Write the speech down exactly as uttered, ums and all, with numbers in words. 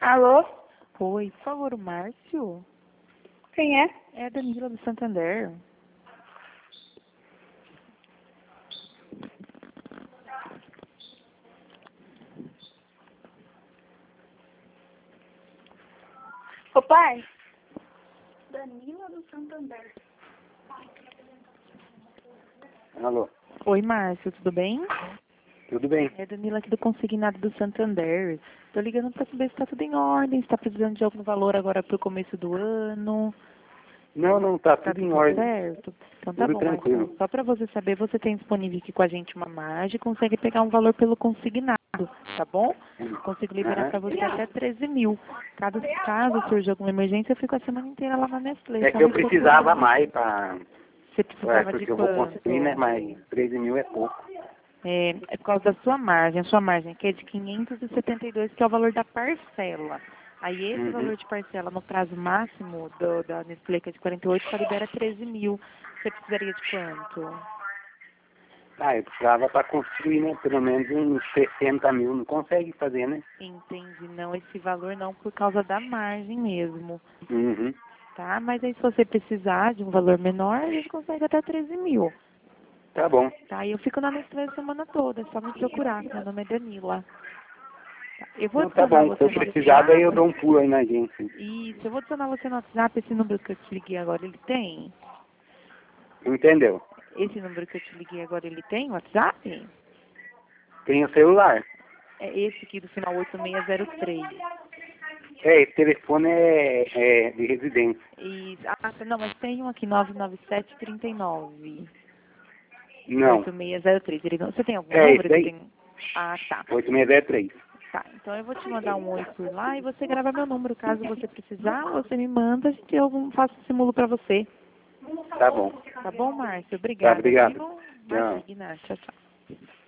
Alô? Oi, por favor, o Márcio? Quem é? É a Danila do Santander. Ô pai? Danila do Santander. Alô, Oi, Márcio, tudo bem? tudo bem? É a Danila aqui do Consignado do Santander. Tô ligando pra saber se tá tudo em ordem, se tá precisando de algum valor agora pro começo do ano. Não, não, tá Tá tudo em tudo ordem. certo? Então tá Tudo bom, tranquilo. Márcio. Só pra você saber, você tem disponível aqui com a gente uma margem, consegue pegar um valor pelo consignado, tá bom? Consigo liberar Aham. pra você até treze mil. Caso, caso surja alguma emergência, eu fico a semana inteira lá na Nestlé. É só que eu me precisava procurando. mais pra... Você É, precisava de porque eu vou quanto? construir, né? Mas treze mil é pouco. É, é por causa da sua margem. A sua margem que é de quinhentos e setenta e dois, que é o valor da parcela. Aí esse Uhum. valor de parcela no prazo máximo do, da Nestlé, que é de quarenta e oito, só libera treze mil. Você precisaria de quanto? Ah, eu precisava pra construir, né? Pelo menos uns sessenta mil. Não consegue fazer, né? Entendi. Não, esse valor não, por causa da margem mesmo. Uhum. Tá? Mas aí se você precisar de um valor menor, a gente consegue até treze mil. Tá bom. Tá? E eu fico na Nestlé a semana toda, é só me procurar. Meu nome é Danila. Tá? Eu vou Então tá adicionar bom. Se você eu no precisar, daí eu WhatsApp. dou um pulo aí na agência. Isso, eu vou adicionar você no WhatsApp. Esse número que eu te liguei agora, ele tem? Entendeu? Esse número que eu te liguei agora, ele tem WhatsApp? Tem o celular. É esse aqui do final oito seis zero três. É, esse telefone é, é de residência. E, ah, não, mas tem um aqui, nove nove sete, trinta e nove. Não. oito seis zero três. Ele não- Você tem algum É número esse que daí. tem? Ah, tá. oito seis zero três. Tá, então eu vou te mandar um oi por lá e você grava meu número. Caso você precisar, você me manda, a gente, eu faço o simulo pra você. Tá bom. Tá bom, Márcio? Tá, Obrigada, obrigado. viu? Tchau. Imagina. Tchau, tchau.